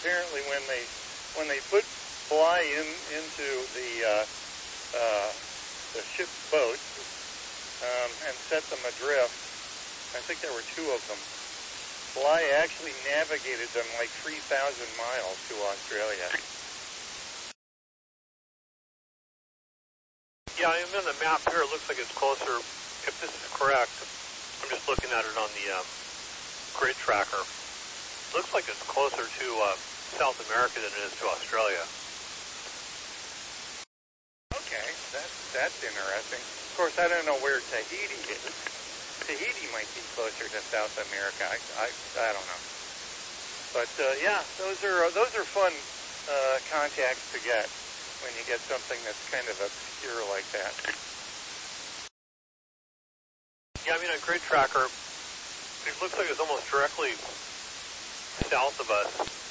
apparently when they put Bly into the ship's boat and set them adrift, I think there were two of them. Bly actually navigated them like 3,000 miles to Australia. Yeah, I'm on the map here. It looks like it's closer. If this is correct, I'm just looking at it on the grid tracker. Looks like it's closer to South America than it is to Australia. Okay, that's interesting. Of course, I don't know where Tahiti is. Tahiti might be closer to South America. I don't know. But yeah, those are fun contacts to get when you get something that's kind of obscure like that. Yeah, I mean, on grid tracker, it looks like it's almost directly south of us.